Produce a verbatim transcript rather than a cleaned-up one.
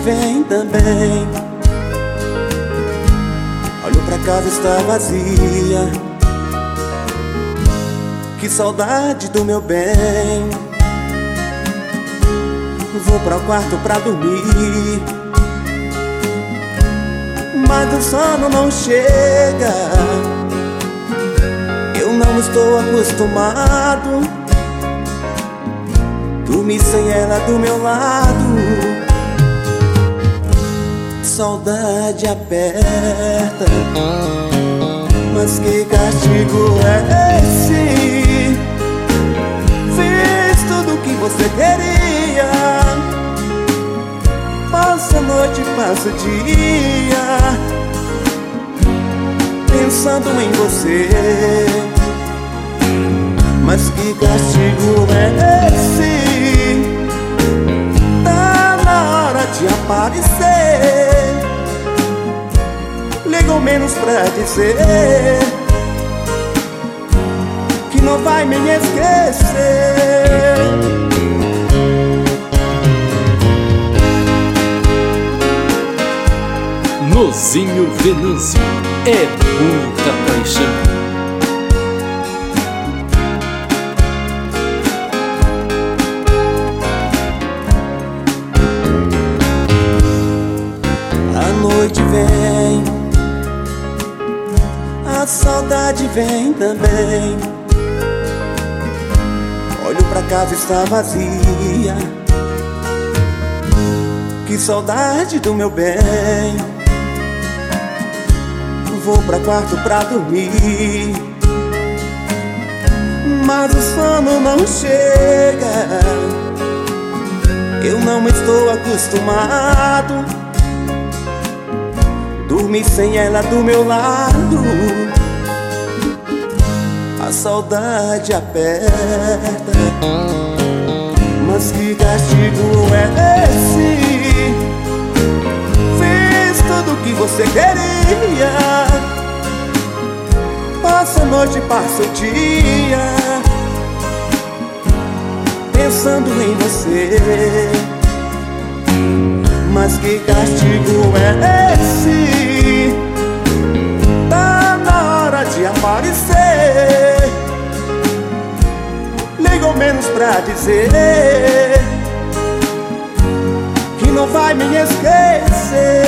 vem também. Olho pra casa, está vazia. Que saudade do meu bem. Vou para o quarto pra dormir, mas o sono não chega. Eu não estou acostumado dormir sem ela do meu lado. Saudade aperta, mas que castigo é esse? Fiz tudo o que você queria. Passa a noite, passa o dia pensando em você. Mas que castigo é esse? Tá na hora de aparecer. Ligou menos pra dizer que não vai me esquecer. Nozinho Venâncio, é muita paixão. A noite vem, a saudade vem também. Olho pra casa, está vazia. Que saudade do meu bem. Vou pra quarto pra dormir, mas o sono não chega. Eu não estou acostumado dormir sem ela do meu lado. A saudade aperta, mas que castigo é esse? Fiz tudo o que você queria. Passa a noite, passa o dia pensando em você. Mas que castigo é esse? Tá na hora de aparecer. Ligou menos pra dizer que não vai me esquecer.